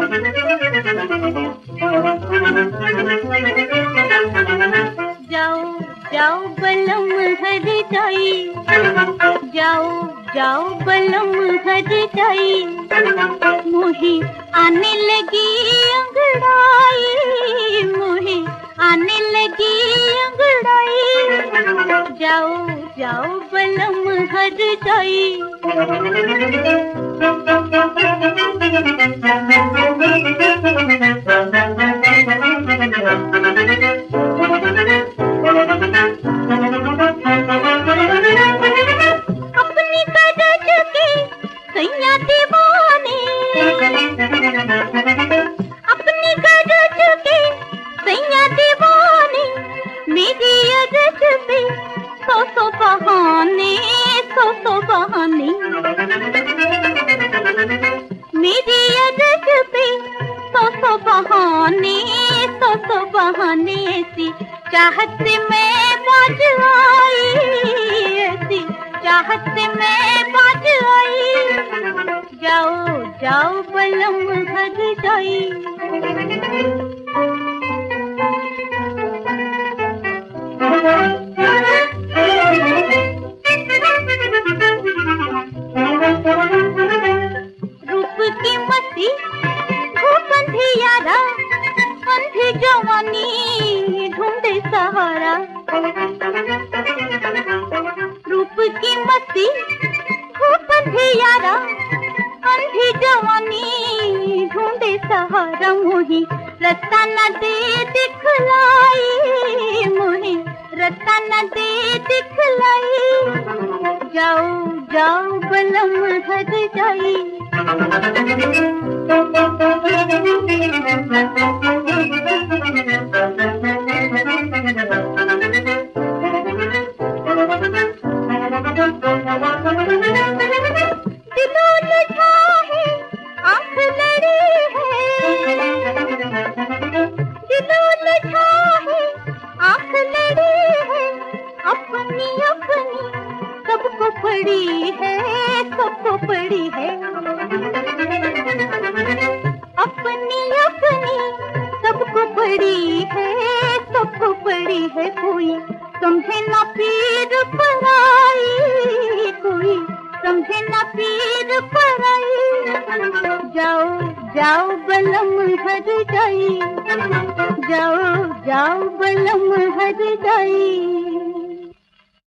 जाओ जाओ बलम हर जाई, जाओ जाओ बलम हर जाई, मोहे आने लगी अंगड़ाई, मोहे आने लगी अंगड़ाई। जाओ जाओ बलम हर जाई। अपनी गरज के सैया दीवाने, अपनी गरज के सैया दीवाने, मेरी अरज पे सौ सौ बहाने, सौ सौ बहाने, मेरी अरज पे सौ सौ बहाने, सौ सौ बहाने। ऐसी चाहत से मैं बाज आई, ऐसी चाहत से मैं बाज आई। जाओ जाओ बलम हर जाई। रूप की मस्ती धूप अंधियारा, अंधी जवानी ढूंढे सहारा। रूप की मस्ती धूप अंधियारा, अंधी जवानी ढूंढे सहारा। मोही रास्ता न दे दिखलाई, मोही रास्ता न दे दिखलाई। जाओ जाओ बलम हर जाई। दिलों लगा है आँख लड़ी है, दिलों लगा है आँख लड़ी है। अपनी अपनी सबको पड़ी है, सबको पड़ी है। अपनी अपनी सबको पड़ी है, सबको पड़ी है। कोई समझे ना पीर पराई, कोई समझे ना पीर पराई। जाओ जाओ बलम हर जाई, जाओ जाओ बलम हर जाई।